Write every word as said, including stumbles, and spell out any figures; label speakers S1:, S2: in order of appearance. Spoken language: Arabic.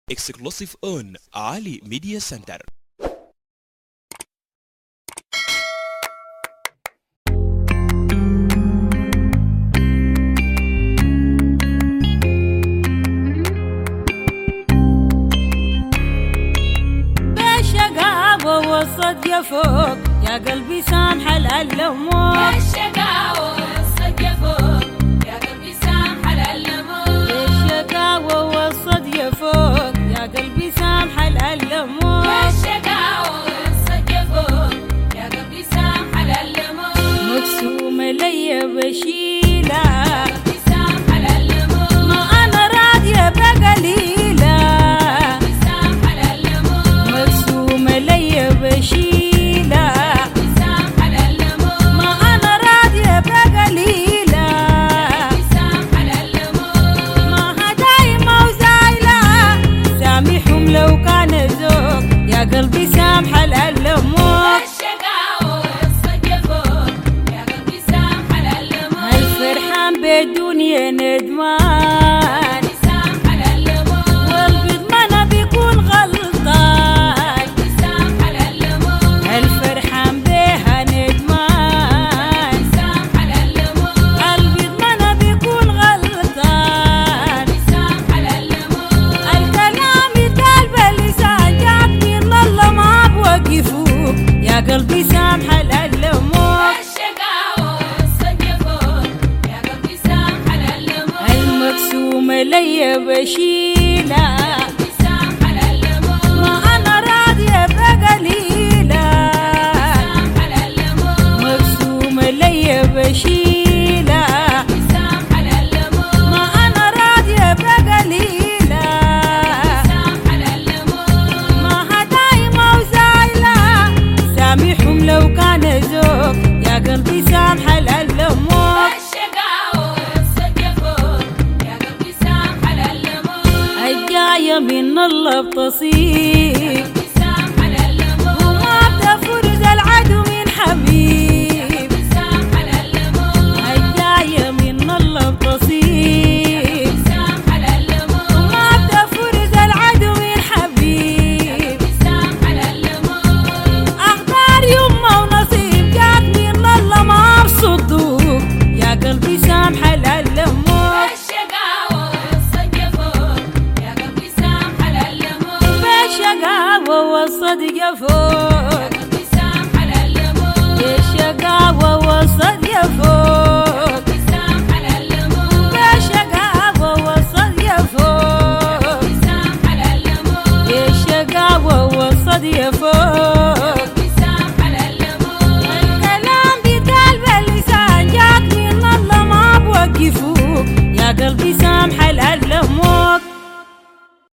S1: Exclusive on Ali Media Center.
S2: بالشقاوة والصد يفوق يا قلبي سامح الألموك.
S3: بالشقاوة والصد يفوق يا قلبي سامح الألموك.
S2: بالشقاوة والصد يفوق يا قلبي سامح الألموك.
S3: بالشقاوة والصد يفوق يا قلبي سامح الألموك.
S2: مقسومة ليا بشيلة
S3: قلبي سامح الألموك.
S2: ما أنا راضية بقليلة.
S3: قلبي سامح الألموك.
S2: مقسومة ليا بشيلة
S3: قلبي سامح الألموك.
S2: ما أنا راضية بقليلة.
S3: قلبي سامح الألموك.
S2: ما هدايمة وزايلة سامحهم لو كان ذوق يا قلبي سامح الألموك.
S3: بالشقاوة والصد يفوق يا قلبي سامح الألموك.
S2: الفرحان بالدنيا ندمان
S3: قلبي سامح الألموك.
S2: والبدمنة بيكون غلطان.
S3: قلبي سامح الألموك.
S2: الفرحان بيها ندمان
S3: قلبي سامح الألموك.
S2: البدمنة بيكون غلطان.
S3: قلبي سامح الألموك.
S2: الكلام يتقال باللسان جاك من الله ما بوقفوك يا قلبي سامح الألموك.
S3: بالشقاوة والصد يفوق يا قلبي سامح الألموك.
S2: المقسومة ليا بشيلة
S3: قلبي سامح الألموك.
S2: ما أنا راضية بقليلة.
S3: سامح الألموك.
S2: مقسومة ليا بشيلة
S3: قلبي سامح الألموك.
S2: ما أنا راضية بقليلة.
S3: سامح الألموك.
S2: ما هدايمة وزايلة سامحهم لو كان ذوق يا قلبي سامح الألموك.
S3: بالشقاوة والصد يفوق يا قلبي سامح الألموك.
S2: الجاية من الله بتصيب
S3: قلبي سامح الألموك.
S2: وما بتفرز العدو من حبيب.
S3: قلبي سامح الألموك.
S2: الجاية من الله بتصيب
S3: سامح الألموك.
S2: وما بتفرز العدو من حبيب.
S3: سامح الألموك.
S2: أخبار يمه ونصيب جات من الله ما بصدوك يا قلبي سامح الألموك.
S3: بالشقاوة والصد يفوق يا قلبي سامح الألموك.
S2: بالشقاوة والصدق يفوق
S3: قلبي سامح الألموك.
S2: بالشقاوة والصدق يفوق
S3: قلبي سامح الألموك.
S2: بالشقاوة والصدق يفوق
S3: قلبي سامح الألموك.
S2: بالشقاوة والصدق يفوق
S3: قلبي سامح الألموك.
S2: الكلام بيتقال باللسان جاك من الله ما بوقفوك يا قلبي سامح الألموك.